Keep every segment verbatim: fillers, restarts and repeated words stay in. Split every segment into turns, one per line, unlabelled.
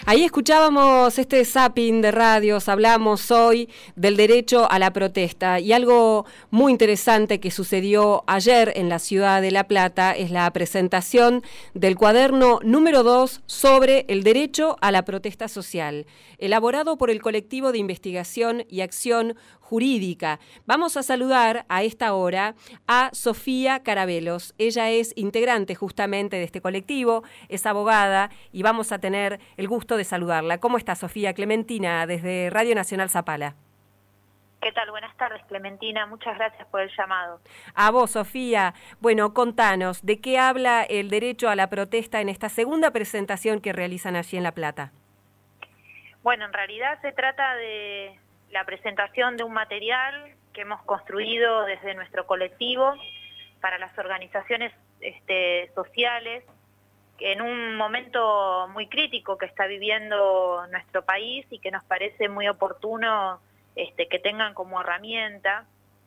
Ahí escuchábamos este zapping de radios, hablamos hoy del derecho a la protesta y algo muy interesante que sucedió ayer en la ciudad de La Plata es la presentación del cuaderno número dos sobre el derecho a la protesta social, elaborado por el colectivo de investigación y acción jurídica. Vamos a saludar a esta hora a Sofía Carabelos. Ella es integrante justamente de este colectivo, es abogada y vamos a tener el gusto de saludarla. ¿Cómo está, Sofía? Clementina, desde Radio Nacional Zapala.
¿Qué tal? Buenas tardes, Clementina. Muchas gracias por el llamado.
A vos, Sofía. Bueno, contanos, ¿de qué habla el derecho a la protesta en esta segunda presentación que realizan allí en La Plata?
Bueno, en realidad se trata de la presentación de un material que hemos construido desde nuestro colectivo para las organizaciones este, sociales, en un momento muy crítico que está viviendo nuestro país y que nos parece muy oportuno este, que tengan como herramienta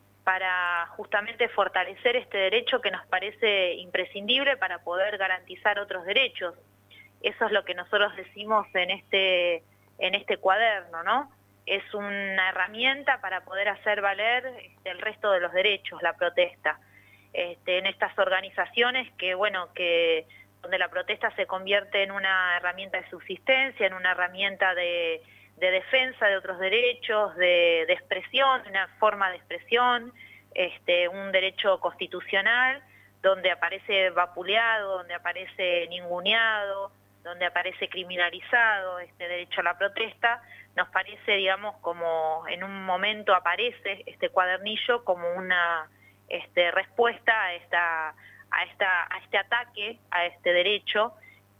para justamente fortalecer este derecho que nos parece imprescindible para poder garantizar otros derechos. Eso es lo que nosotros decimos en este, en este cuaderno, ¿no? Es una herramienta para poder hacer valer este, el resto de los derechos, la protesta. Este, en estas organizaciones que, bueno, que donde la protesta se convierte en una herramienta de subsistencia, en una herramienta de, de defensa de otros derechos, de, de expresión, una forma de expresión, este, un derecho constitucional, donde aparece vapuleado, donde aparece ninguneado, donde aparece criminalizado este derecho a la protesta. Nos parece, digamos, como en un momento aparece este cuadernillo como una este, respuesta a esta, a, esta, a este ataque, a este derecho,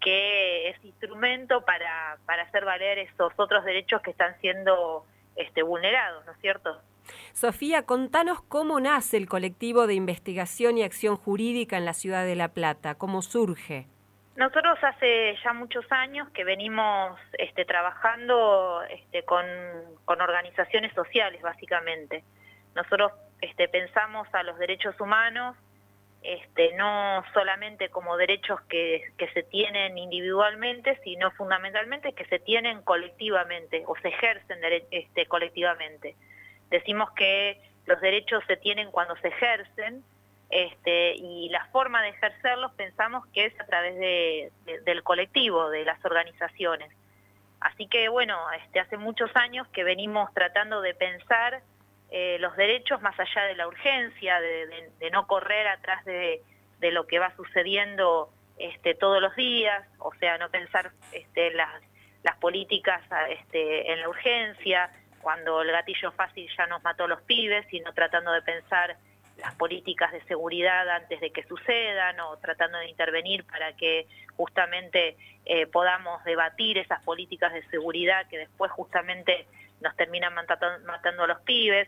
que es instrumento para, para hacer valer esos otros derechos que están siendo este, vulnerados, ¿no es cierto?
Sofía, contanos cómo nace el colectivo de investigación y acción jurídica en la ciudad de La Plata, cómo surge.
Nosotros hace ya muchos años que venimos este, trabajando este, con, con organizaciones sociales, básicamente. Nosotros este, pensamos a los derechos humanos este, no solamente como derechos que, que se tienen individualmente, sino fundamentalmente que se tienen colectivamente o se ejercen este, colectivamente. Decimos que los derechos se tienen cuando se ejercen, Este, y la forma de ejercerlos pensamos que es a través de, de, del colectivo, de las organizaciones. Así que bueno, este, hace muchos años que venimos tratando de pensar eh, los derechos más allá de la urgencia, de, de, de no correr atrás de, de lo que va sucediendo este, todos los días, o sea, no pensar este, las, las políticas este, en la urgencia, cuando el gatillo fácil ya nos mató a los pibes, sino tratando de pensar las políticas de seguridad antes de que sucedan o tratando de intervenir para que justamente eh, podamos debatir esas políticas de seguridad que después justamente nos terminan matando, matando a los pibes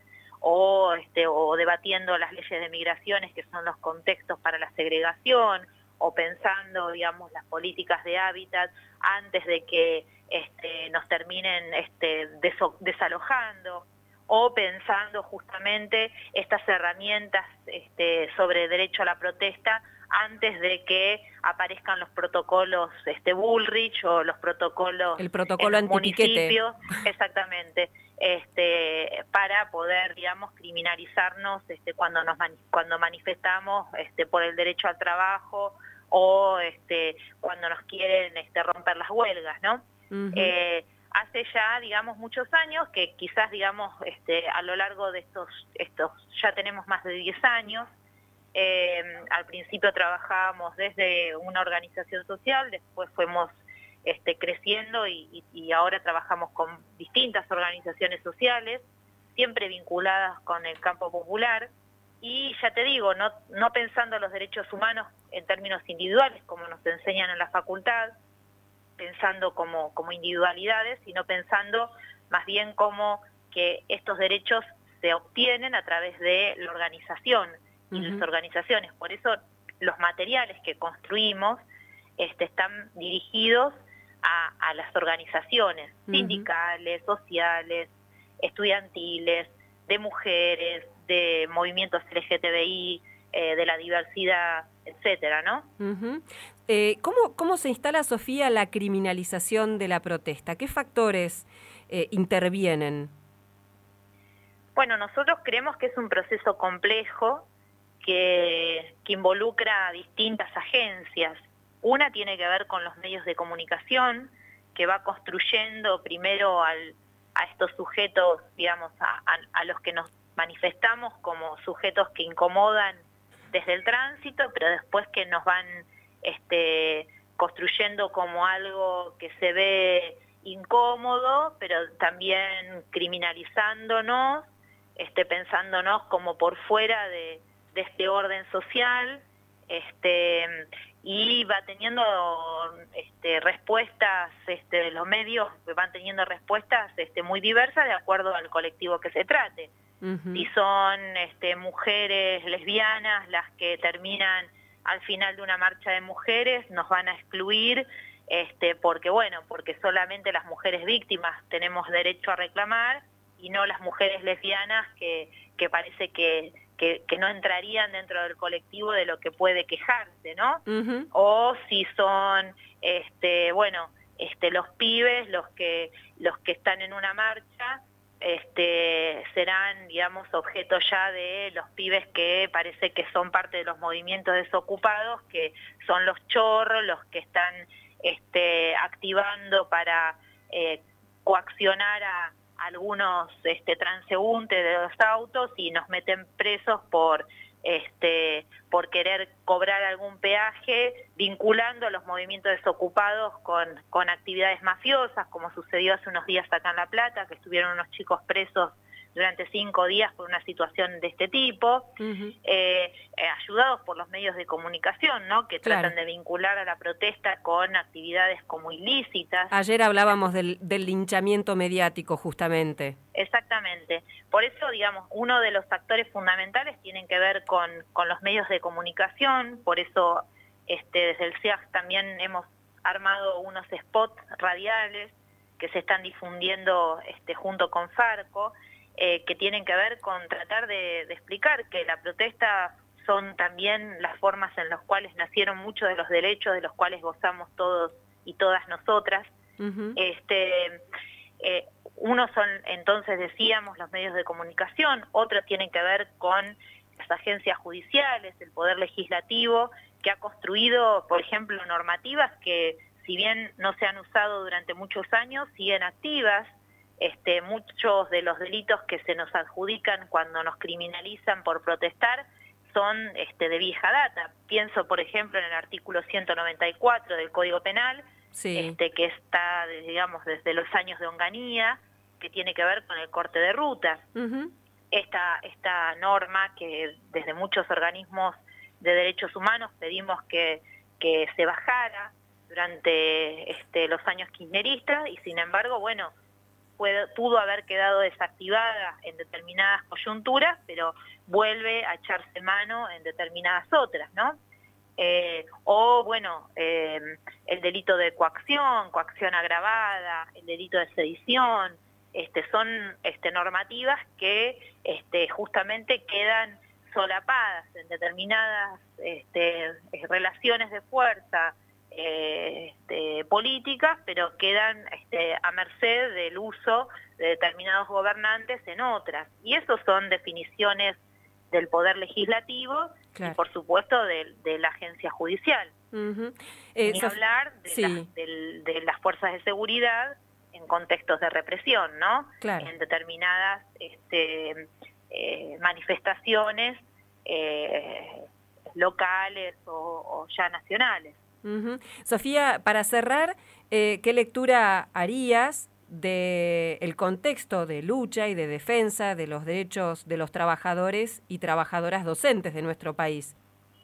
o, este, o debatiendo las leyes de migraciones que son los contextos para la segregación o pensando, digamos, las políticas de hábitat antes de que este, nos terminen este, deso- desalojando. O pensando justamente estas herramientas este, sobre derecho a la protesta antes de que aparezcan los protocolos este, Bullrich o los protocolos
el protocolo
en los municipios, exactamente, este, para poder, digamos, criminalizarnos este, cuando nos mani- cuando manifestamos este, por el derecho al trabajo o este, cuando nos quieren este, romper las huelgas, ¿no? Uh-huh. eh, Hace ya, digamos, muchos años, que quizás, digamos, este, a lo largo de estos, estos ya tenemos más de diez años, eh, al principio trabajábamos desde una organización social, después fuimos este, creciendo y, y, y ahora trabajamos con distintas organizaciones sociales, siempre vinculadas con el campo popular, y ya te digo, no, no pensando los derechos humanos en términos individuales, como nos enseñan en la facultad, pensando como, como individualidades, sino pensando más bien como que estos derechos se obtienen a través de la organización y uh-huh. las organizaciones. Por eso los materiales que construimos este, están dirigidos a, a las organizaciones uh-huh. sindicales, sociales, estudiantiles, de mujeres, de movimientos L G T B I, eh, de la diversidad, etcétera, ¿no?
Uh-huh. Eh, ¿cómo, ¿Cómo se instala, Sofía, la criminalización de la protesta? ¿Qué factores eh, intervienen?
Bueno, nosotros creemos que es un proceso complejo que, que involucra a distintas agencias. Una tiene que ver con los medios de comunicación, que va construyendo primero al, a estos sujetos, digamos, a, a, a los que nos manifestamos como sujetos que incomodan desde el tránsito, pero después que nos van este, construyendo como algo que se ve incómodo, pero también criminalizándonos, este, pensándonos como por fuera de, de este orden social, este, y va teniendo este, respuestas, este, los medios van teniendo respuestas este, muy diversas de acuerdo al colectivo que se trate. Uh-huh. Si son este, mujeres lesbianas las que terminan al final de una marcha de mujeres, nos van a excluir, este, porque bueno, porque solamente las mujeres víctimas tenemos derecho a reclamar, y no las mujeres lesbianas que, que parece que, que, que no entrarían dentro del colectivo de lo que puede quejarse, ¿no? Uh-huh. O si son, este, bueno, este, los pibes, los que, los que están en una marcha, este, serán, digamos, objeto ya de los pibes que parece que son parte de los movimientos desocupados, que son los chorros, los que están este, activando para eh, coaccionar a algunos este, transeúntes de los autos y nos meten presos por este por querer cobrar algún peaje, vinculando a los movimientos desocupados con, con actividades mafiosas, como sucedió hace unos días acá en La Plata, que estuvieron unos chicos presos durante cinco días por una situación de este tipo, uh-huh. eh, eh, ayudados por los medios de comunicación, ¿no? Que
claro.
tratan de vincular a la protesta con actividades como ilícitas.
Ayer hablábamos del, del linchamiento mediático, justamente.
Exactamente. Por eso, digamos, uno de los factores fundamentales tienen que ver con, con los medios de comunicación, por eso este, desde el C I A G también hemos armado unos spots radiales que se están difundiendo este, junto con Farco, Eh, que tienen que ver con tratar de, de explicar que la protesta son también las formas en las cuales nacieron muchos de los derechos de los cuales gozamos todos y todas nosotras. Uh-huh. Este, eh, uno son, entonces decíamos, los medios de comunicación, otros tienen que ver con las agencias judiciales, el Poder Legislativo, que ha construido, por ejemplo, normativas que, si bien no se han usado durante muchos años, siguen activas. Este, muchos de los delitos que se nos adjudican cuando nos criminalizan por protestar son este, de vieja data. Pienso, por ejemplo, en el artículo ciento noventa y cuatro del Código Penal, sí. este, que está, digamos, desde los años de Onganía, que tiene que ver con el corte de rutas. Uh-huh. Esta, esta norma que desde muchos organismos de derechos humanos pedimos que, que se bajara durante este, los años kirchneristas, y sin embargo, bueno, pudo haber quedado desactivada en determinadas coyunturas, pero vuelve a echarse mano en determinadas otras, ¿no? Eh, o, bueno, eh, el delito de coacción, coacción agravada, el delito de sedición, este, son este, normativas que este, justamente quedan solapadas en determinadas este, relaciones de fuerza, Eh, este, políticas, pero quedan este, a merced del uso de determinados gobernantes en otras. Y eso son definiciones del Poder Legislativo, claro. Y por supuesto de, de la agencia judicial. Uh-huh. eh, Ni so hablar de, sí. la, de, de las fuerzas de seguridad en contextos de represión, ¿no? Claro. En determinadas este, eh, manifestaciones eh, locales o, o ya nacionales.
Uh-huh. Sofía, para cerrar, eh, ¿qué lectura harías del contexto de lucha y de defensa de los derechos de los trabajadores y trabajadoras docentes de nuestro país?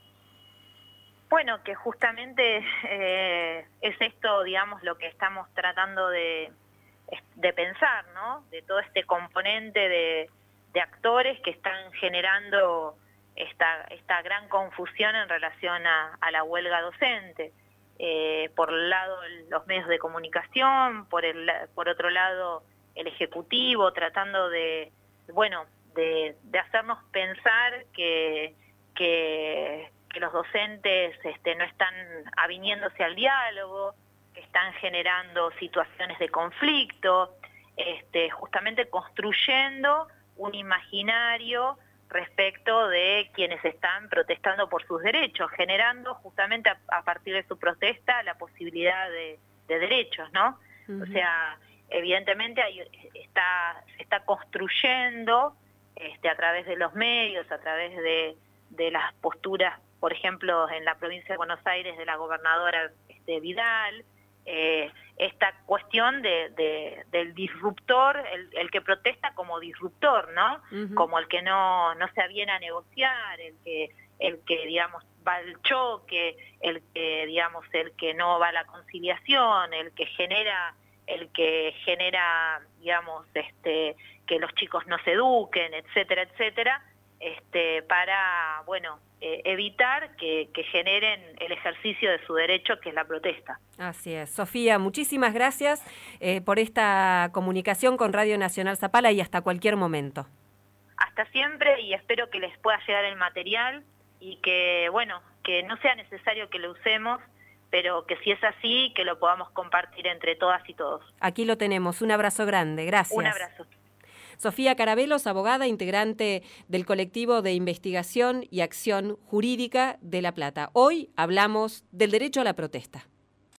Bueno, que justamente eh, es esto, digamos, lo que estamos tratando de, de pensar, ¿no? De todo este componente de, de actores que están generando esta, esta gran confusión en relación a, a la huelga docente. Eh, por un lado los medios de comunicación, por, el, por otro lado el Ejecutivo, tratando de, bueno, de, de hacernos pensar que, que, que los docentes este, no están aviniéndose al diálogo, que están generando situaciones de conflicto, este, justamente construyendo un imaginario respecto de quienes están protestando por sus derechos, generando justamente a, a partir de su protesta la posibilidad de, de derechos, ¿no? Uh-huh. O sea, evidentemente hay, está, se está construyendo este, a través de los medios, a través de, de las posturas, por ejemplo, en la provincia de Buenos Aires de la gobernadora este, Vidal, eh, esta cuestión de, de, del disruptor, el, el que protesta como disruptor, ¿no? Uh-huh. Como el que no, no se aviene a negociar, el que, el que, digamos, va al choque, el que, digamos, el que no va a la conciliación, el que genera, el que genera, digamos, este, que los chicos no se eduquen, etcétera, etcétera, este, para, bueno, eh, evitar que, que generen el ejercicio de su derecho, que es la protesta.
Así es. Sofía, muchísimas gracias eh, por esta comunicación con Radio Nacional Zapala y hasta cualquier momento.
Hasta siempre, y espero que les pueda llegar el material y que, bueno, que no sea necesario que lo usemos, pero que si es así, que lo podamos compartir entre todas y todos.
Aquí lo tenemos. Un abrazo grande. Gracias.
Un abrazo.
Sofía Carabelos, abogada, integrante del colectivo de investigación y acción jurídica de La Plata. Hoy hablamos del derecho a la protesta.